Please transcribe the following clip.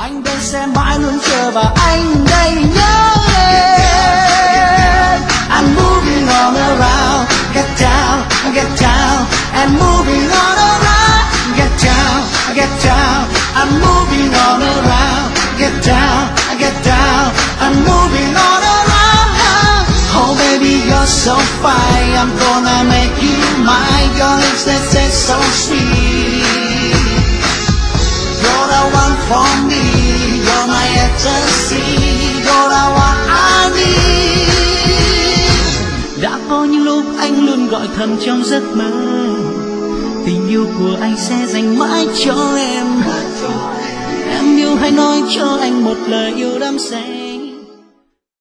Anh đây sẽ mãi luôn chờ và anh đây nhớ em. I'm moving on around, get down, and moving on around, get down, I'm moving on around, get down, I'm moving on around. Oh baby, you're so fine, I'm gonna make you mine. Your lips that say so sweet. You're the one for me, you're my ecstasy, you're the one I need. Đã có những lúc anh luôn gọi thầm trong giấc mơ, tình yêu của anh sẽ dành mãi cho em. Em yêu hãy nói cho anh một lời yêu đắm say.